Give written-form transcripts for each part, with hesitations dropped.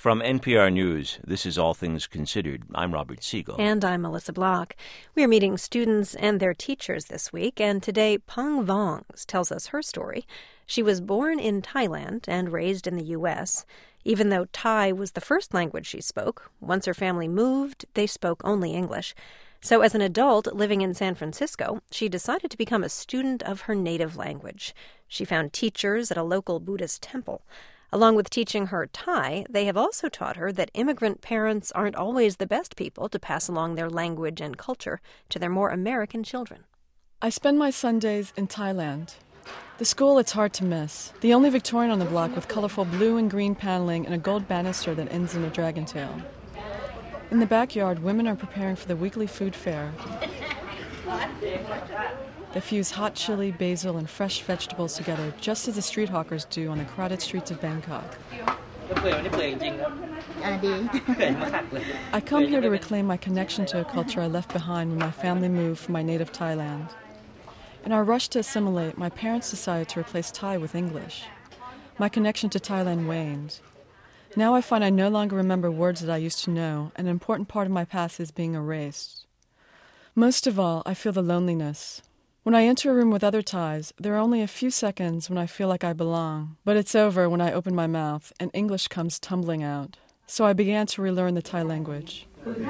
From NPR News, this is All Things Considered. I'm Robert Siegel. And I'm Melissa Block. We are meeting students and their teachers this week, and today Peng Vongs tells us her story. She was born in Thailand and raised in the U.S. Even though Thai was the first language she spoke, once her family moved, they spoke only English. So as an adult living in San Francisco, she decided to become a student of her native language. She found teachers at a local Buddhist temple. Along with teaching her Thai, they have also taught her that immigrant parents aren't always the best people to pass along their language and culture to their more American children. I spend my Sundays in Thailand. The school it's hard to miss. The only Victorian on the block with colorful blue and green paneling and a gold banister that ends in a dragon tail. In the backyard, women are preparing for the weekly food fair. They fuse hot chili, basil, and fresh vegetables together, just as the street hawkers do on the crowded streets of Bangkok. I come here to reclaim my connection to a culture I left behind when my family moved from my native Thailand. In our rush to assimilate, my parents decided to replace Thai with English. My connection to Thailand waned. Now I find I no longer remember words that I used to know, and an important part of my past is being erased. Most of all, I feel the loneliness. When I enter a room with other Thais, there are only a few seconds when I feel like I belong, but it's over when I open my mouth and English comes tumbling out. So I began to relearn the Thai language.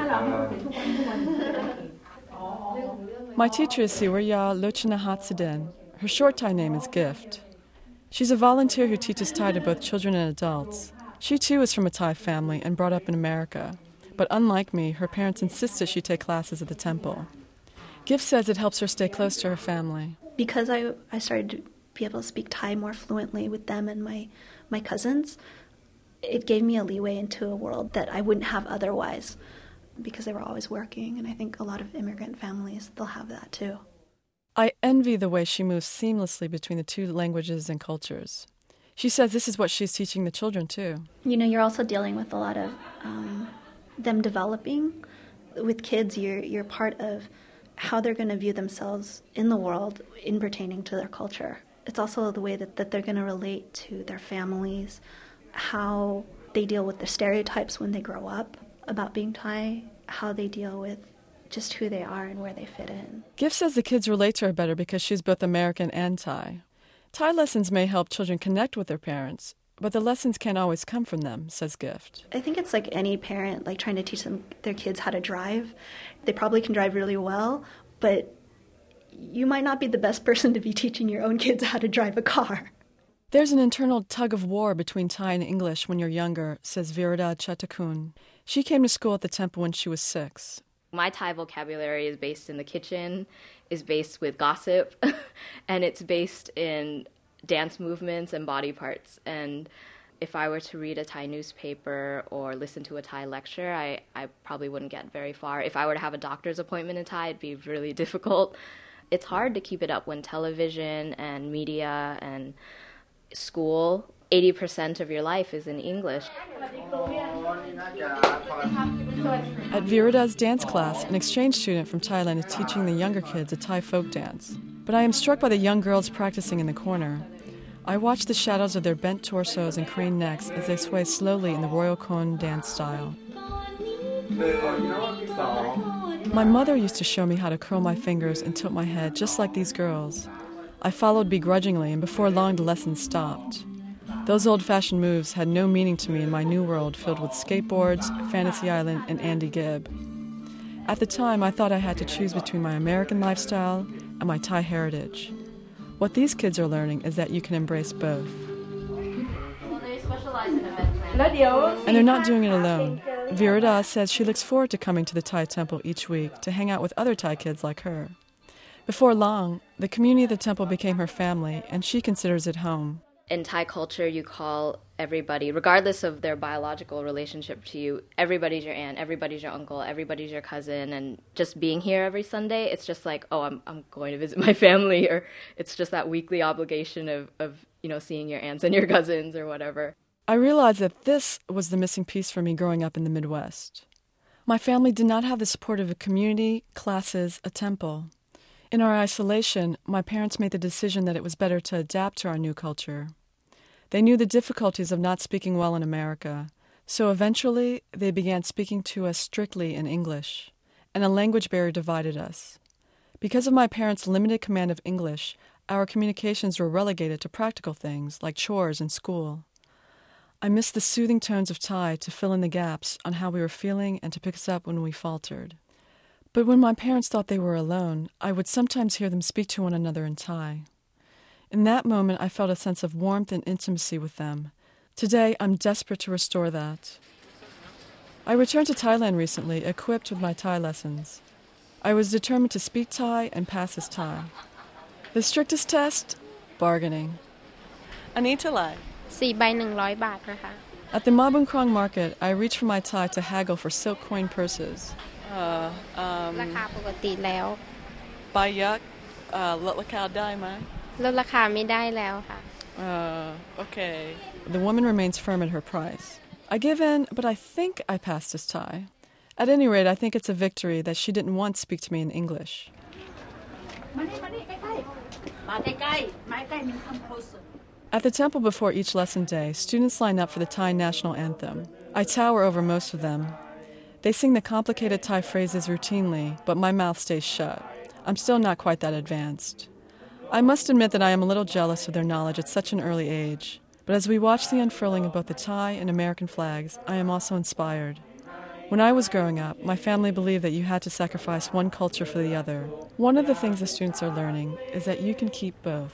My teacher is Siwarya Lochanahatsadin. Her short Thai name is Gift. She's a volunteer who teaches Thai to both children and adults. She too is from a Thai family and brought up in America, but unlike me, her parents insisted she take classes at the temple. Gift says it helps her stay close to her family. Because I started to be able to speak Thai more fluently with them and my cousins, it gave me a leeway into a world that I wouldn't have otherwise, because they were always working, and I think a lot of immigrant families, they'll have that too. I envy the way she moves seamlessly between the two languages and cultures. She says this is what she's teaching the children too. You know, you're also dealing with a lot of them developing. With kids, you're part of how they're going to view themselves in the world in pertaining to their culture. It's also the way that they're going to relate to their families, how they deal with the stereotypes when they grow up about being Thai, how they deal with just who they are and where they fit in. Gift says the kids relate to her better because she's both American and Thai. Thai lessons may help children connect with their parents, but the lessons can't always come from them, says Gift. I think it's like any parent, like trying to teach their kids how to drive. They probably can drive really well, but you might not be the best person to be teaching your own kids how to drive a car. There's an internal tug of war between Thai and English when you're younger, says Virada Chatakun. She came to school at the temple when she was 6. My Thai vocabulary is based in the kitchen, is based with gossip, and it's based in dance movements and body parts. And if I were to read a Thai newspaper or listen to a Thai lecture, I probably wouldn't get very far. If I were to have a doctor's appointment in Thai, it'd be really difficult. It's hard to keep it up when television and media and school, 80% of your life is in English. At Virada's dance class, an exchange student from Thailand is teaching the younger kids a Thai folk dance. But I am struck by the young girls practicing in the corner. I watch the shadows of their bent torsos and craned necks as they sway slowly in the Royal Cone dance style. My mother used to show me how to curl my fingers and tilt my head just like these girls. I followed begrudgingly, and before long the lesson stopped. Those old-fashioned moves had no meaning to me in my new world filled with skateboards, Fantasy Island, and Andy Gibb. At the time, I thought I had to choose between my American lifestyle and my Thai heritage. What these kids are learning is that you can embrace both. Well, they specialize in event planning. And they're not doing it alone. Virada says she looks forward to coming to the Thai temple each week to hang out with other Thai kids like her. Before long, the community of the temple became her family, and she considers it home. In Thai culture, you call everybody, regardless of their biological relationship to you, everybody's your aunt, everybody's your uncle, everybody's your cousin, and just being here every Sunday, it's just like, oh, I'm going to visit my family, or it's just that weekly obligation of seeing your aunts and your cousins or whatever. I realized that this was the missing piece for me growing up in the Midwest. My family did not have the support of a community, classes, a temple. In our isolation, my parents made the decision that it was better to adapt to our new culture. They knew the difficulties of not speaking well in America, So eventually, they began speaking to us strictly in English, and a language barrier divided us. Because of my parents' limited command of English, our communications were relegated to practical things like chores and school. I missed the soothing tones of Thai to fill in the gaps on how we were feeling and to pick us up when we faltered. But when my parents thought they were alone, I would sometimes hear them speak to one another in Thai. In that moment, I felt a sense of warmth and intimacy with them. Today, I'm desperate to restore that. I returned to Thailand recently, equipped with my Thai lessons. I was determined to speak Thai and pass as Thai. The strictest test? Bargaining. อันนี้เท่าไหร่ 4 ใบ 100 บาทนะคะ At the Ma Bun Krong market, I reached for my Thai to haggle for silk coin purses. ราคาปกติแล้วใบยักษ์ลดราคาได้ไหมลดราคาไม่ได้แล้วค่ะ Okay. The woman remains firm at her price. I give in, but I think I passed as Thai. At any rate, I think it's a victory that she didn't once speak to me in English. At the temple before each lesson day, students line up for the Thai national anthem. I tower over most of them. They sing the complicated Thai phrases routinely, but my mouth stays shut. I'm still not quite that advanced. I must admit that I am a little jealous of their knowledge at such an early age. But as we watch the unfurling of both the Thai and American flags, I am also inspired. When I was growing up, my family believed that you had to sacrifice one culture for the other. One of the things the students are learning is that you can keep both.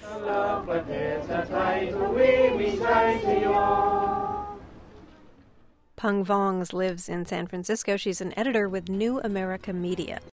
Peng Vongs lives in San Francisco. She's an editor with New America Media.